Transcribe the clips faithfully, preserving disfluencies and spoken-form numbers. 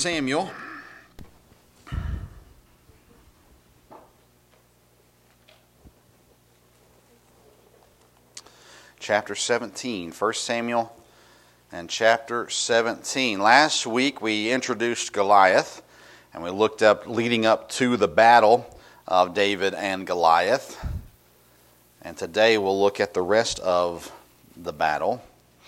Samuel. Chapter seventeen, First Samuel and chapter seventeen. Last week we introduced Goliath and we looked up leading up to the battle of David and Goliath. And today we'll look at the rest of the battle,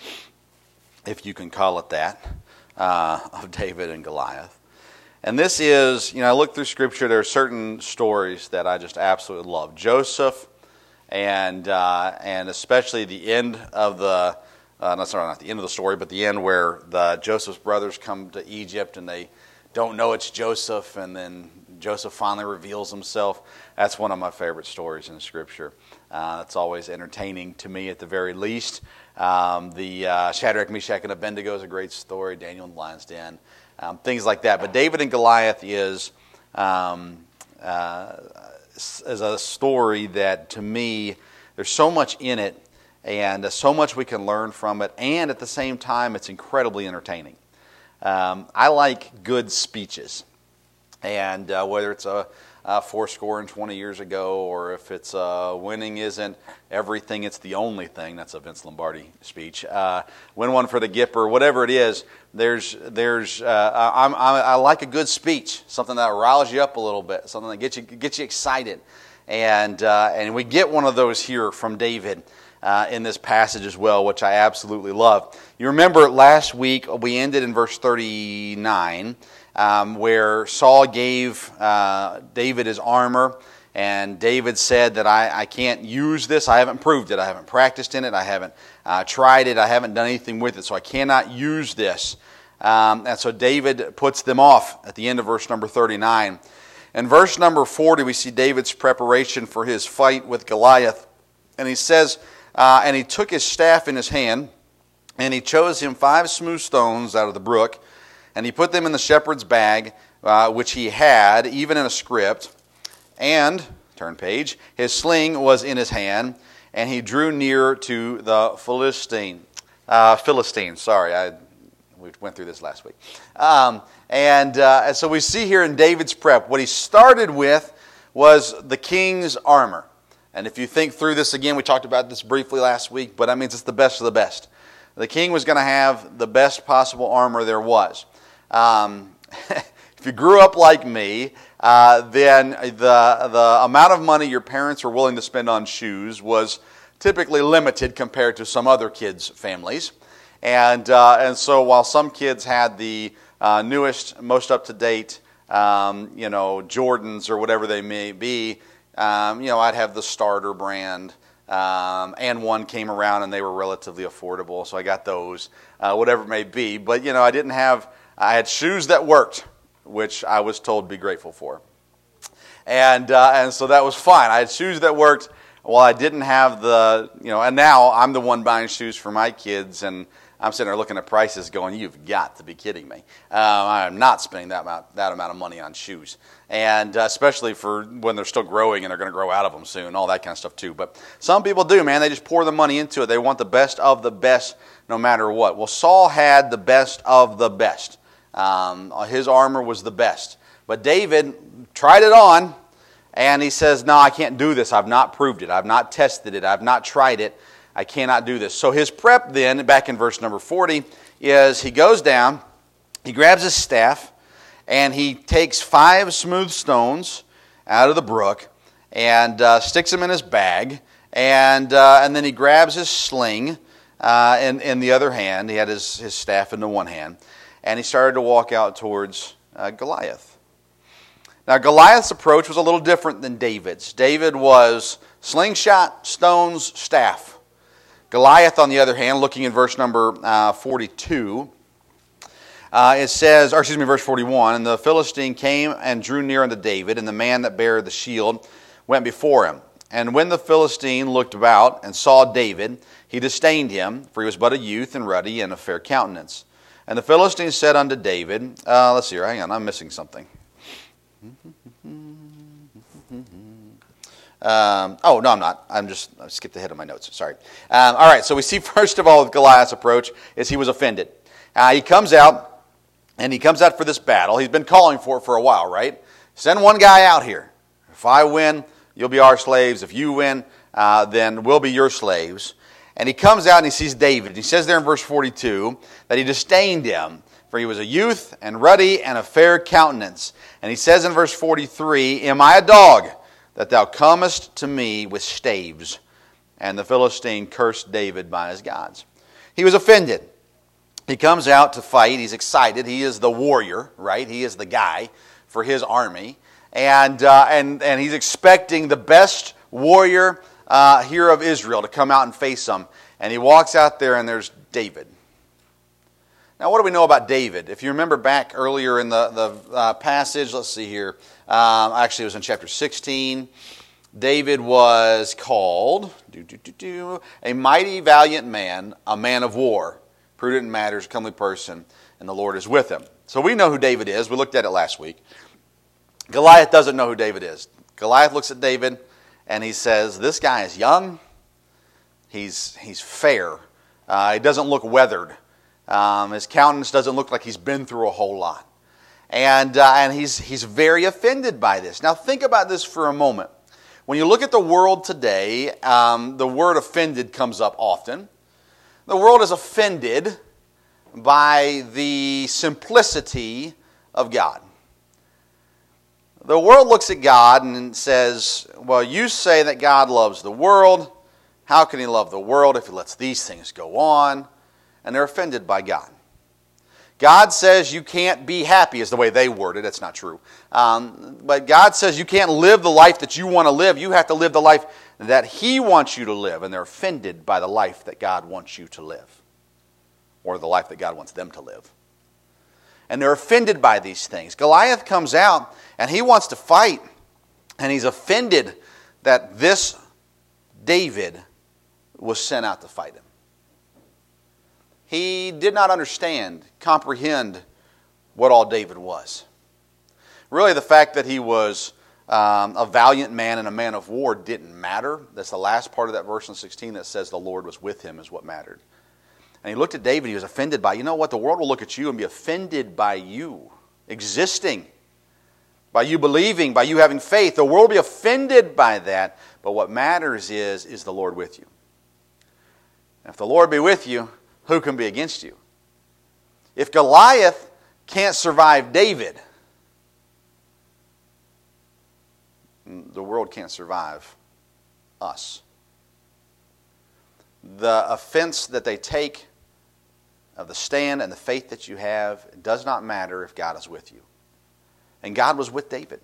if you can call it that, uh, of David and Goliath. And this is, you know, I look through Scripture, there are certain stories that I just absolutely love. Joseph, and uh, and especially the end of the, uh, not sorry, not the end of the story, but the end where the Joseph's brothers come to Egypt and they don't know it's Joseph, and then Joseph finally reveals himself. That's one of my favorite stories in Scripture. Uh, it's always entertaining to me at the very least. Um, the uh, Shadrach, Meshach, and Abednego is a great story. Daniel in the lion's den, um, things like that. But David and Goliath is um, uh, is a story that, to me, there's so much in it, and uh, so much we can learn from it, and at the same time, it's incredibly entertaining. Um, I like good speeches, and uh, whether it's a Uh, four score and twenty years ago, or if it's uh, winning isn't everything, it's the only thing. That's a Vince Lombardi speech. Uh, win one for the Gipper, whatever it is. There's, there's. Uh, I'm, I'm, I like a good speech, something that riles you up a little bit, something that gets you gets you excited, and uh, and we get one of those here from David uh, in this passage as well, which I absolutely love. You remember last week we ended in verse thirty-nine. Um, where Saul gave uh, David his armor, and David said that I, I can't use this. I haven't proved it. I haven't practiced in it. I haven't uh, tried it. I haven't done anything with it, so I cannot use this. Um, and so David puts them off at the end of verse number thirty-nine. In verse number forty, we see David's preparation for his fight with Goliath. And he says, uh, and he took his staff in his hand, and he chose him five smooth stones out of the brook, and he put them in the shepherd's bag, uh, which he had, even in a script. And, turn page, his sling was in his hand, and he drew near to the Philistine. Uh, Philistine, sorry, I we went through this last week. Um, and uh, so we see here in David's prep, what he started with was the king's armor. And if you think through this again, we talked about this briefly last week, but that means it's the best of the best. The king was going to have the best possible armor there was. Um, if you grew up like me, uh, then the the amount of money your parents were willing to spend on shoes was typically limited compared to some other kids' families, and uh, and so while some kids had the uh, newest, most up to date, um, you know, Jordans or whatever they may be, um, you know, I'd have the starter brand. Um, and one came around and they were relatively affordable, so I got those, uh, whatever it may be. But you know, I didn't have. I had shoes that worked, which I was told to be grateful for. And uh, and so that was fine. I had shoes that worked while I didn't have the, you know, and now I'm the one buying shoes for my kids, and I'm sitting there looking at prices going, you've got to be kidding me. Um, I'm not spending that amount, that amount of money on shoes. And uh, especially for when they're still growing and they're going to grow out of them soon, all that kind of stuff too. But some people do, man. They just pour the money into it. They want the best of the best no matter what. Well, Saul had the best of the best. Um, his armor was the best. But David tried it on, and he says, no, I can't do this. I've not proved it. I've not tested it. I've not tried it. I cannot do this. So his prep then, back in verse number forty, is he goes down, he grabs his staff, and he takes five smooth stones out of the brook and uh, sticks them in his bag, and uh, and then he grabs his sling uh, in, in the other hand. He had his, his staff in the one hand. And he started to walk out towards uh, Goliath. Now, Goliath's approach was a little different than David's. David was slingshot, stones, staff. Goliath, on the other hand, looking in verse number uh, forty-two, uh, it says, or excuse me, verse forty-one, and the Philistine came and drew near unto David, and the man that bare the shield went before him. And when the Philistine looked about and saw David, he disdained him, for he was but a youth and ruddy and of fair countenance. And the Philistine said unto David, uh, let's see here, hang on, I'm missing something. Um, oh, no, I'm not. I'm just, I skipped ahead of my notes. Sorry. Um, all right, so we see first of all with Goliath's approach is he was offended. Uh, he comes out, And he comes out for this battle. He's been calling for it for a while, right? Send one guy out here. If I win, you'll be our slaves. If you win, uh, then we'll be your slaves. And he comes out and he sees David. He says there in verse forty-two that he disdained him, for he was a youth and ruddy and of fair countenance. And he says in verse forty-three, Am I a dog, that thou comest to me with staves? And the Philistine cursed David by his gods. He was offended. He comes out to fight. He's excited. He is the warrior, right? He is the guy for his army. And uh, and and he's expecting the best warrior uh, here of Israel to come out and face him. And he walks out there and there's David. Now, what do we know about David? If you remember back earlier in the, the uh, passage, let's see here. Um, actually, it was in chapter sixteen. David was called do, do, do, do, a mighty valiant man, a man of war, prudent in matters, comely person, and the Lord is with him. So we know who David is. We looked at it last week. Goliath doesn't know who David is. Goliath looks at David and he says, this guy is young. He's, he's fair. Uh, he doesn't look weathered. Um, his countenance doesn't look like he's been through a whole lot. And, uh, and he's, he's very offended by this. Now think about this for a moment. When you look at the world today, um, the word offended comes up often. The world is offended by the simplicity of God. The world looks at God and says, well, you say that God loves the world. How can he love the world if he lets these things go on? And they're offended by God. God says you can't be happy, is the way they word it. It's not true. Um, but God says you can't live the life that you want to live. You have to live the life that he wants you to live. And they're offended by the life that God wants you to live. Or the life that God wants them to live. And they're offended by these things. Goliath comes out and he wants to fight. And he's offended that this David was sent out to fight him. He did not understand, comprehend what all David was. Really, the fact that he was um, a valiant man and a man of war didn't matter. That's the last part of that verse in sixteen that says the Lord was with him is what mattered. And he looked at David, he was offended by, you know what, the world will look at you and be offended by you existing, by you believing, by you having faith. The world will be offended by that, but what matters is, is the Lord with you. And if the Lord be with you, who can be against you? If Goliath can't survive David, the world can't survive us. The offense that they take of the stand and the faith that you have, it does not matter if God is with you. And God was with David.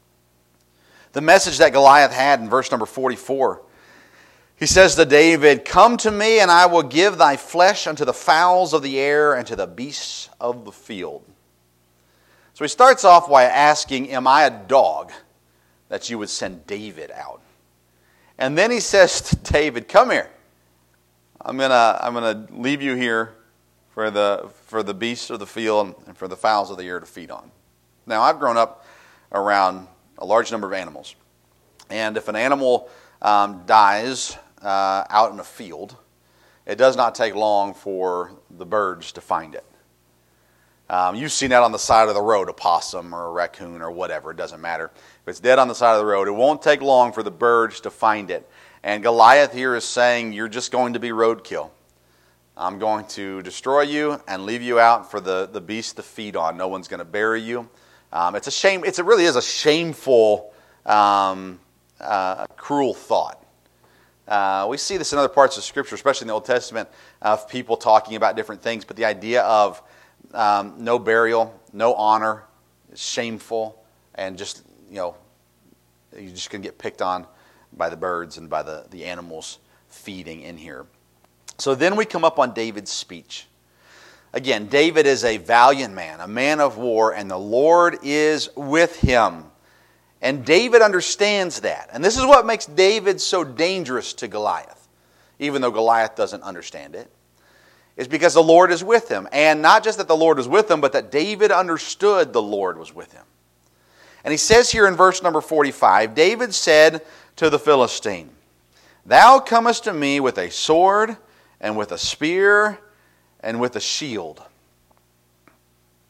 The message that Goliath had in verse number forty-four, he says to David, come to me and I will give thy flesh unto the fowls of the air and to the beasts of the field. So he starts off by asking, am I a dog that you would send David out? And then he says to David, come here. I'm gonna, I'm gonna leave you here for the, for the beasts of the field and for the fowls of the air to feed on. Now, I've grown up around a large number of animals. And if an animal um, dies uh, out in a field, it does not take long for the birds to find it. Um, you've seen that on the side of the road, a possum or a raccoon or whatever, it doesn't matter. If it's dead on the side of the road, it won't take long for the birds to find it. And Goliath here is saying, you're just going to be roadkill. I'm going to destroy you and leave you out for the, the beasts to feed on. No one's going to bury you. Um, it's a shame. It's, it really is a shameful, um, uh, cruel thought. Uh, we see this in other parts of Scripture, especially in the Old Testament, of people talking about different things. But the idea of um, no burial, no honor, is shameful, and just, you know, you're just going to get picked on by the birds and by the, the animals feeding in here. So then we come up on David's speech. Again, David is a valiant man, a man of war, and the Lord is with him. And David understands that. And this is what makes David so dangerous to Goliath, even though Goliath doesn't understand it. It's because the Lord is with him. And not just that the Lord is with him, but that David understood the Lord was with him. And he says here in verse number forty-five, David said to the Philistine, thou comest to me with a sword and with a spear and with a shield.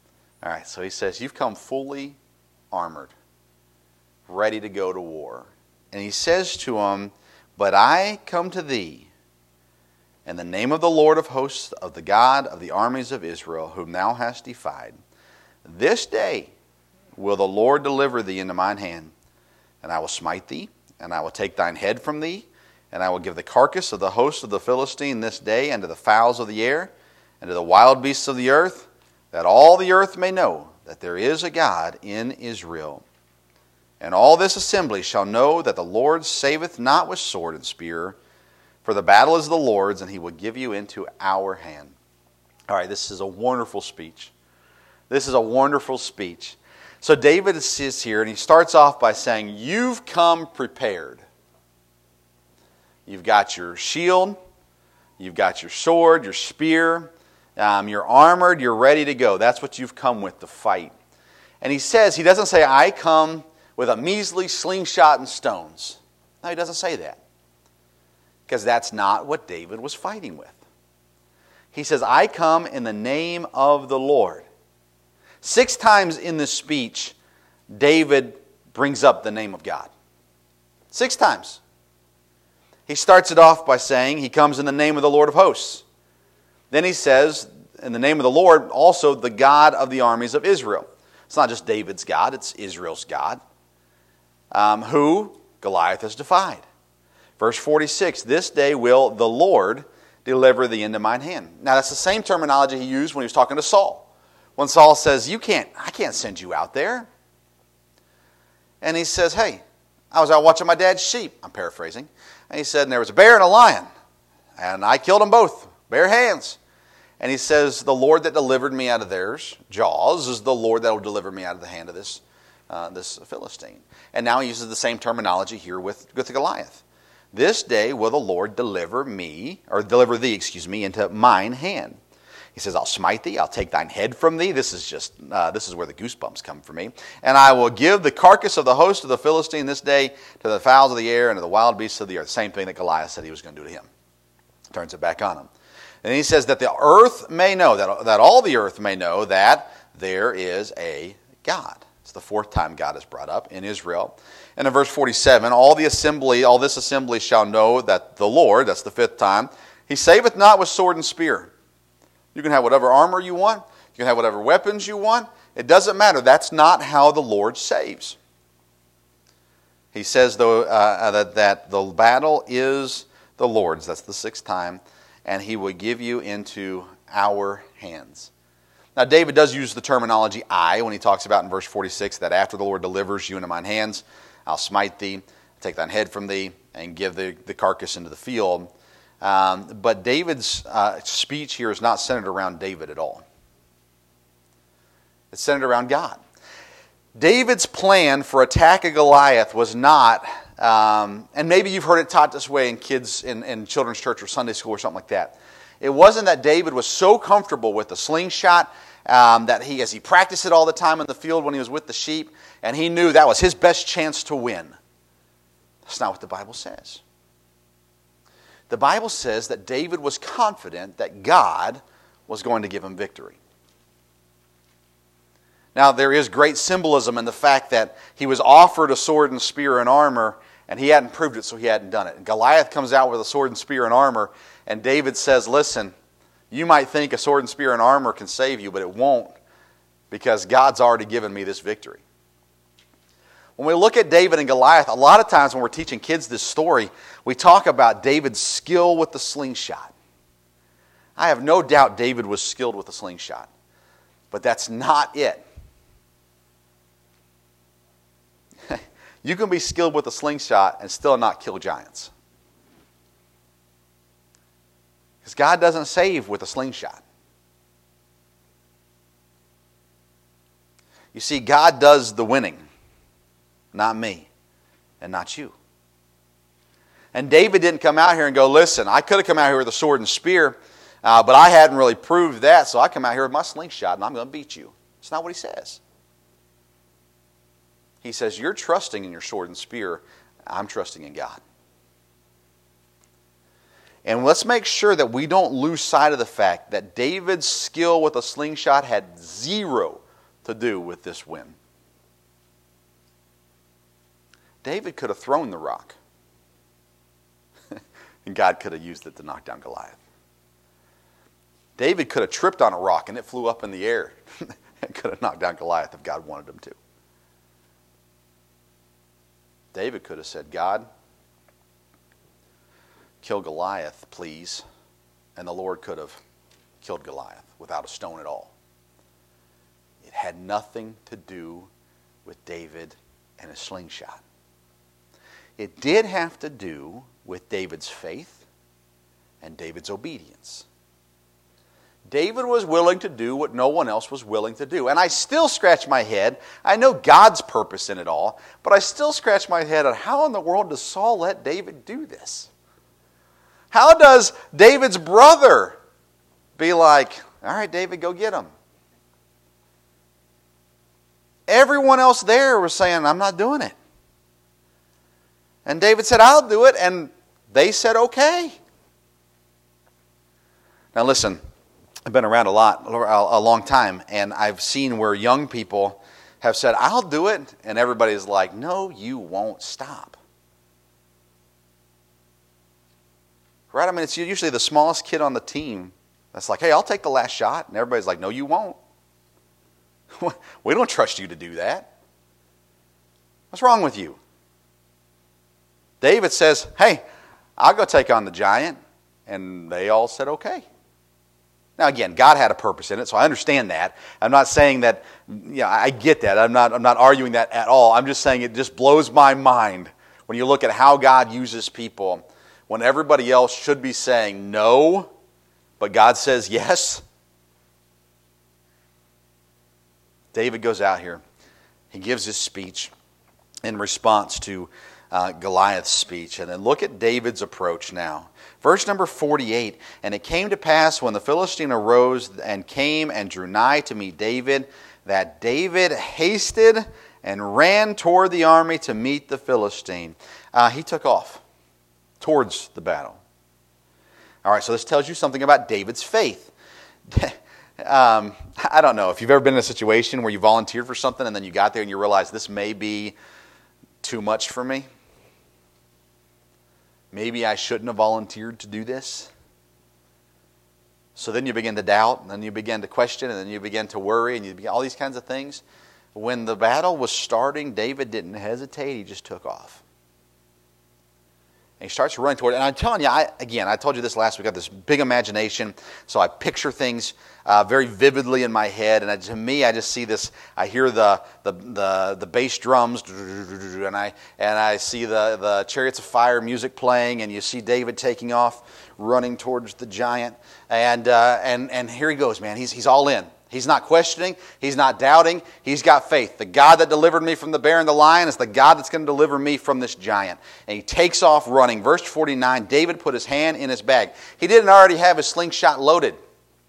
All right, so he says, you've come fully armored, ready to go to war. And he says to him, but I come to thee in the name of the Lord of hosts, of the God of the armies of Israel, whom thou hast defied. This day will the Lord deliver thee into mine hand, and I will smite thee, and I will take thine head from thee, and I will give the carcass of the host of the Philistine this day unto the fowls of the air, and to the wild beasts of the earth, that all the earth may know that there is a God in Israel. And all this assembly shall know that the Lord saveth not with sword and spear, for the battle is the Lord's, and he will give you into our hand. All right, this is a wonderful speech. This is a wonderful speech. So David sits here, and he starts off by saying, you've come prepared. You've got your shield, you've got your sword, your spear, um, you're armored, you're ready to go. That's what you've come with to fight. And he says, he doesn't say, I come with a measly slingshot and stones. No, he doesn't say that. Because that's not what David was fighting with. He says, I come in the name of the Lord. Six times in this speech, David brings up the name of God. Six times. He starts it off by saying he comes in the name of the Lord of hosts. Then he says, in the name of the Lord, also the God of the armies of Israel. It's not just David's God, it's Israel's God, um, who Goliath has defied. Verse forty-six, this day will the Lord deliver thee into mine hand. Now that's the same terminology he used when he was talking to Saul. When Saul says, you can't, I can't send you out there. And he says, hey, I was out watching my dad's sheep. I'm paraphrasing. And he said, and there was a bear and a lion. And I killed them both, bare hands. And he says, the Lord that delivered me out of theirs jaws is the Lord that will deliver me out of the hand of this, uh, this Philistine. And now he uses the same terminology here with, with Goliath. This day will the Lord deliver me, or deliver thee, excuse me, into mine hand. He says, I'll smite thee, I'll take thine head from thee. This is just, uh, this is where the goosebumps come for me. And I will give the carcass of the host of the Philistine this day to the fowls of the air and to the wild beasts of the earth. Same thing that Goliath said he was going to do to him. Turns it back on him. And he says that the earth may know, that, that all the earth may know that there is a God. It's the fourth time God is brought up in Israel. And in verse forty-seven, all the assembly, all this assembly shall know that the Lord, that's the fifth time, he saveth not with sword and spear. You can have whatever armor you want. You can have whatever weapons you want. It doesn't matter. That's not how the Lord saves. He says though uh, that, that the battle is the Lord's. That's the sixth time. And he will give you into our hands. Now David does use the terminology I when he talks about in verse forty-six that after the Lord delivers you into mine hands, I'll smite thee, take thine head from thee, and give the, the carcass into the field. Um, but David's uh, speech here is not centered around David at all. It's centered around God. David's plan for attacking Goliath was not, um, and maybe you've heard it taught this way in kids in, in children's church or Sunday school or something like that. It wasn't that David was so comfortable with the slingshot um, that he, as he practiced it all the time in the field when he was with the sheep, and he knew that was his best chance to win. That's not what the Bible says. The Bible says that David was confident that God was going to give him victory. Now, there is great symbolism in the fact that he was offered a sword and spear and armor, and he hadn't proved it, so he hadn't done it. And Goliath comes out with a sword and spear and armor, and David says, listen, you might think a sword and spear and armor can save you, but it won't, because God's already given me this victory. When we look at David and Goliath, a lot of times when we're teaching kids this story, we talk about David's skill with the slingshot. I have no doubt David was skilled with the slingshot, but that's not it. You can be skilled with a slingshot and still not kill giants. Because God doesn't save with a slingshot. You see, God does the winning, not me and not you. And David didn't come out here and go, listen, I could have come out here with a sword and spear, uh, but I hadn't really proved that, so I come out here with my slingshot and I'm going to beat you. It's not what he says. He says, you're trusting in your sword and spear. I'm trusting in God. And let's make sure that we don't lose sight of the fact that David's skill with a slingshot had zero to do with this win? David could have thrown the rock. And God could have used it to knock down Goliath. David could have tripped on a rock and it flew up in the air. And could have knocked down Goliath if God wanted him to. David could have said, God, kill Goliath, please. And the Lord could have killed Goliath without a stone at all. It had nothing to do with David and a slingshot. It did have to do with David's faith and David's obedience. David was willing to do what no one else was willing to do. And I still scratch my head. I know God's purpose in it all, but I still scratch my head on how in the world does Saul let David do this? How does David's brother be like, all right, David, go get him? Everyone else there was saying, I'm not doing it. And David said, I'll do it. And they said, okay. Now listen, I've been around a lot, a long time, and I've seen where young people have said, I'll do it. And everybody's like, no, you won't. Stop. Right? I mean, it's usually the smallest kid on the team that's like, hey, I'll take the last shot. And everybody's like, no, you won't. We don't trust you to do that. What's wrong with you? David says, hey, I'll go take on the giant. And they all said, okay. Now, again, God had a purpose in it, so I understand that. I'm not saying that, yeah, I get that. I'm not, I'm not arguing that at all. I'm just saying it just blows my mind when you look at how God uses people when everybody else should be saying no, but God says yes. David goes out here. He gives his speech in response to uh, Goliath's speech. And then look at David's approach now. Verse number forty-eight, and it came to pass when the Philistine arose and came and drew nigh to meet David, that David hasted and ran toward the army to meet the Philistine. Uh, he took off towards the battle. All right, so this tells you something about David's faith. um, I don't know if you've ever been in a situation where you volunteered for something and then you got there and you realized this may be too much for me. Maybe I shouldn't have volunteered to do this. So then you begin to doubt, and then you begin to question, and then you begin to worry, and you begin all these kinds of things. When the battle was starting, David didn't hesitate. He just took off. And he starts running toward it. And I'm telling you, I, again, I told you this last week, I got this big imagination, so I picture things uh, very vividly in my head. And to me, I just see this, I hear the the the, the bass drums, and I and I see the, the Chariots of Fire music playing, and you see David taking off, running towards the giant. And uh, and and here he goes, man. He's he's all in. He's not questioning. He's not doubting. He's got faith. The God that delivered me from the bear and the lion is the God that's going to deliver me from this giant. And he takes off running. Verse forty-nine, David put his hand in his bag. He didn't already have his slingshot loaded.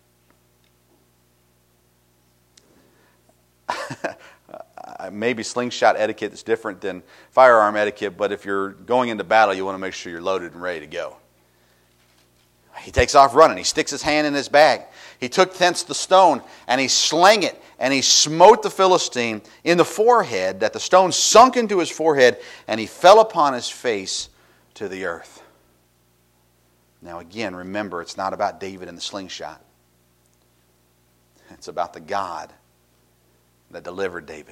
Maybe slingshot etiquette is different than firearm etiquette, but if you're going into battle, you want to make sure you're loaded and ready to go. He takes off running. He sticks his hand in his bag. He took thence the stone, and he slang it, and he smote the Philistine in the forehead, that the stone sunk into his forehead, and he fell upon his face to the earth. Now again, remember, it's not about David and the slingshot. It's about the God that delivered David.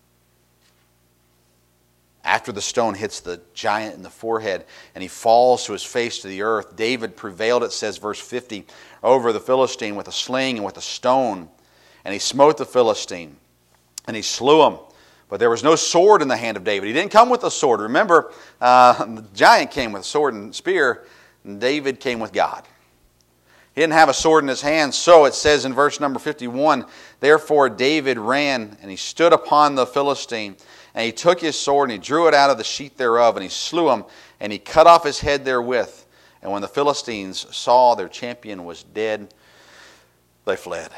After the stone hits the giant in the forehead and he falls to his face to the earth, David prevailed, it says, verse fifty, over the Philistine with a sling and with a stone. And he smote the Philistine and he slew him. But there was no sword in the hand of David. He didn't come with a sword. Remember, uh, the giant came with sword and spear, and David came with God. He didn't have a sword in his hand, so it says in verse number fifty-one, therefore David ran and he stood upon the Philistine. And he took his sword, and he drew it out of the sheath thereof, and he slew him, and he cut off his head therewith. And when the Philistines saw their champion was dead, they fled.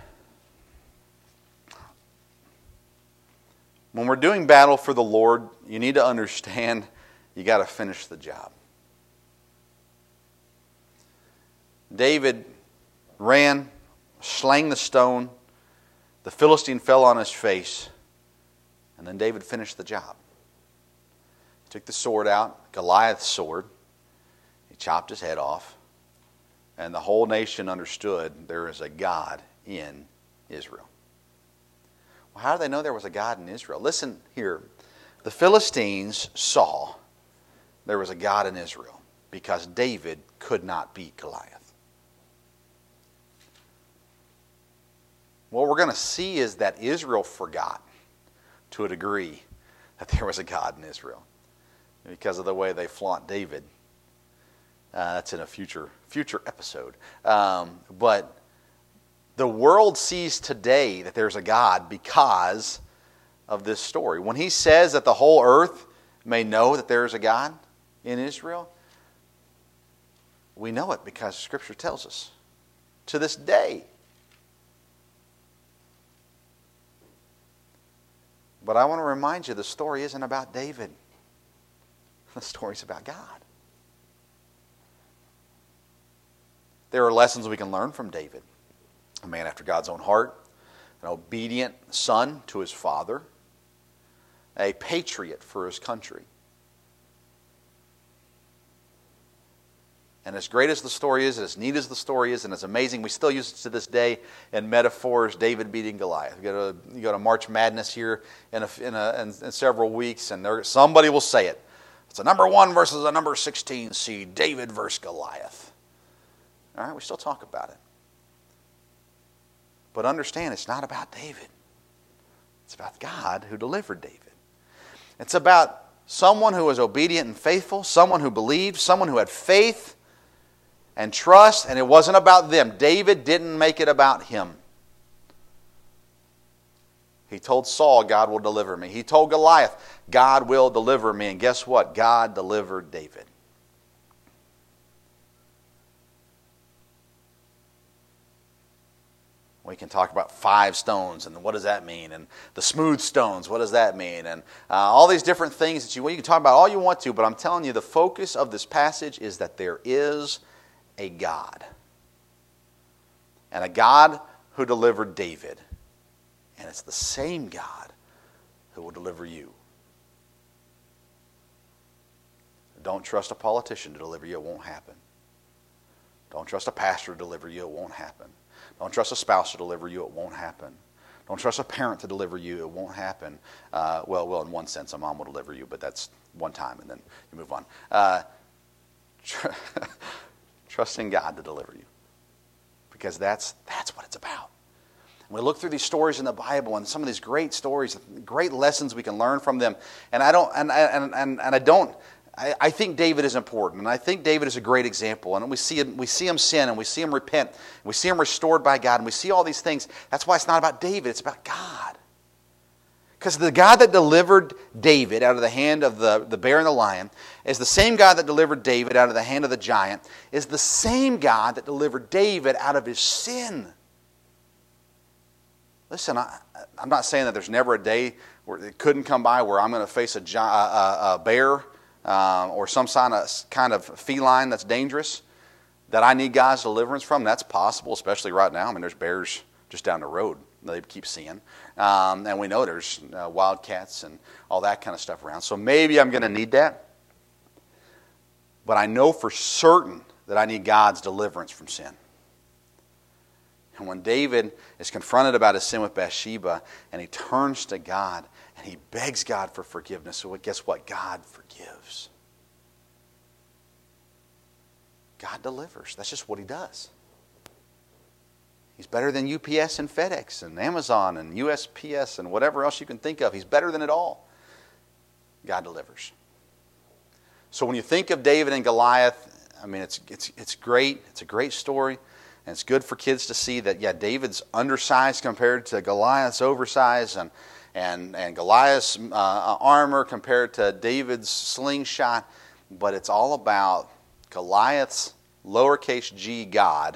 When we're doing battle for the Lord, you need to understand you got to finish the job. David ran, slang the stone, The Philistine fell on his face, and then David finished the job. He took the sword out, Goliath's sword. He chopped his head off, and the whole nation understood there is a God in Israel. Well, how do they know there was a God in Israel? Listen here. The Philistines saw there was a God in Israel because David could not beat Goliath. What we're going to see is that Israel forgot to a degree that there was a God in Israel because of the way they flaunt David. Uh, that's in a future future episode. Um, but the world sees today that there's a God because of this story. When he says that the whole earth may know that there is a God in Israel, we know it because Scripture tells us. To this day. But I want to remind you, the story isn't about David. The story's about God. There are lessons we can learn from David. A man after God's own heart, an obedient son to his father, a patriot for his country. And as great as the story is, as neat as the story is, and as amazing, we still use it to this day in metaphors, David beating Goliath. You go to, you go to March Madness here in, a, in, a, in, in several weeks, and there, somebody will say it. It's a number one versus a number sixteen seed, David versus Goliath. All right, we still talk about it. But understand, it's not about David. It's about God who delivered David. It's about someone who was obedient and faithful, someone who believed, someone who had faith and trust, and it wasn't about them. David didn't make it about him. He told Saul, God will deliver me. He told Goliath, God will deliver me. And guess what? God delivered David. We can talk about five stones and what does that mean? And the smooth stones, what does that mean? And uh, all these different things that you, well, you can talk about all you want to, but I'm telling you the focus of this passage is that there is a God. And a God who delivered David. And it's the same God who will deliver you. Don't trust a politician to deliver you, it won't happen. Don't trust a pastor to deliver you, it won't happen. Don't trust a spouse to deliver you, it won't happen. Don't trust a parent to deliver you, it won't happen. Uh, well, well, in one sense, a mom will deliver you, but that's one time, and then you move on. Uh, tr- trust in God to deliver you, because that's that's what it's about. And we look through these stories in the Bible, and some of these great stories, great lessons we can learn from them. And I don't, and and and, and I don't. I, I think David is important, and I think David is a great example. And we see him, we see him sin, and we see him repent, and we see him restored by God, and we see all these things. That's why it's not about David; it's about God. Because the God that delivered David out of the hand of the, the bear and the lion is the same God that delivered David out of the hand of the giant, is the same God that delivered David out of his sin. Listen, I, I'm not saying that there's never a day where it couldn't come by where I'm going to face a, gi- a, a, a bear uh, or some kind of, kind of feline that's dangerous that I need God's deliverance from. That's possible, especially right now. I mean, there's bears just down the road they keep seeing. Um, and we know there's uh, wildcats and all that kind of stuff around. So maybe I'm going to need that. But I know for certain that I need God's deliverance from sin. And when David is confronted about his sin with Bathsheba, and he turns to God, and he begs God for forgiveness, so guess what? God forgives. God delivers. That's just what he does. He's better than U P S and FedEx and Amazon and U S P S and whatever else you can think of. He's better than it all. God delivers. So when you think of David and Goliath, I mean, it's it's it's great. It's a great story. And it's good for kids to see that, yeah, David's undersized compared to Goliath's oversized, and and, and Goliath's uh, armor compared to David's slingshot. But it's all about Goliath's lowercase g God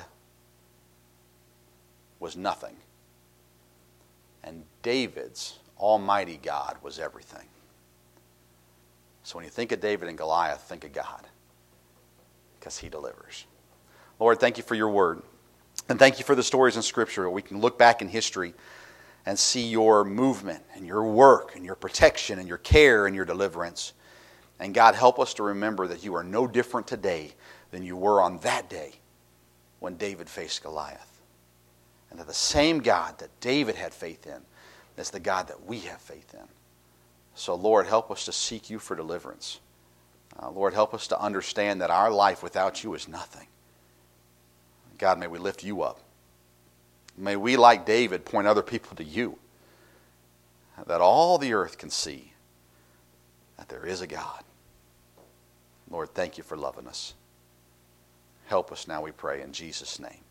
was nothing. And David's almighty God was everything. So when you think of David and Goliath, think of God. Because he delivers. Lord, thank you for your word. And thank you for the stories in Scripture. We can look back in history and see your movement and your work and your protection and your care and your deliverance. And God, help us to remember that you are no different today than you were on that day when David faced Goliath. And that the same God that David had faith in is the God that we have faith in. So, Lord, help us to seek you for deliverance. Uh, Lord, help us to understand that our life without you is nothing. God, may we lift you up. May we, like David, point other people to you, that all the earth can see that there is a God. Lord, thank you for loving us. Help us now, we pray, in Jesus' name.